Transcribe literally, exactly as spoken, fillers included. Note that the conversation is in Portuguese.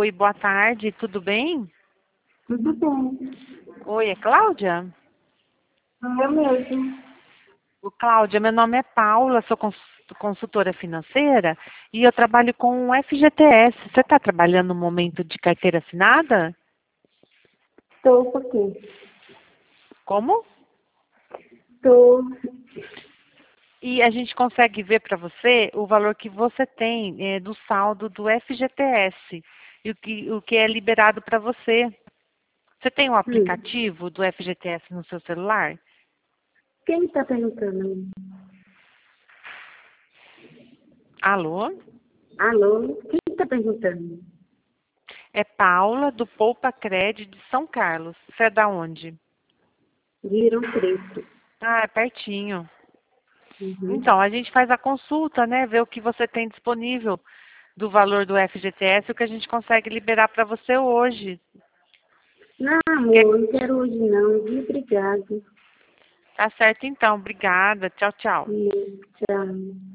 Oi, boa tarde, tudo bem? Tudo bem. Oi, é Cláudia? Eu mesmo. Ô, Cláudia, meu nome é Paula, sou cons- consultora financeira e eu trabalho com o F G T S. Você está trabalhando no momento de carteira assinada? Estou por quê? Como? Estou. E a gente consegue ver para você o valor que você tem eh, do saldo do F G T S e o que, o que é liberado para você. Você tem o Hum. aplicativo do F G T S no seu celular? Quem está perguntando? Alô? Alô? Quem está perguntando? É Paula, do Poupa Cred de São Carlos. Você é da onde? Viram preto. Ah, é pertinho. Uhum. Então, a gente faz a consulta, né? Ver o que você tem disponível do valor do F G T S, o que a gente consegue liberar para você hoje. Não, Quer- amor, não quero hoje não, viu? Obrigado. Tá certo então, obrigada. Tchau, tchau. Hum, Tchau.